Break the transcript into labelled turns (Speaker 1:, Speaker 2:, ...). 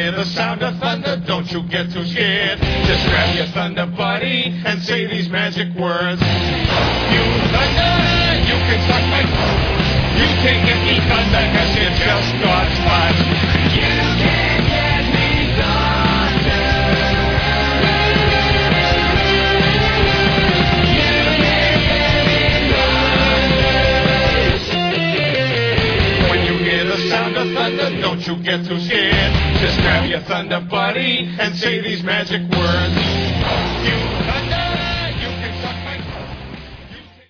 Speaker 1: hear the sound of thunder, don't you get too scared. Just grab your thunder buddy and say these magic words. You thunder, you can suck my toes. You can't get me thunder cause you're just God's fun. You can't get me thunder. You can't get me thunder. When you hear the sound of thunder, don't you get too scared. Just grab your thunder buddy and say these magic words. You thunder.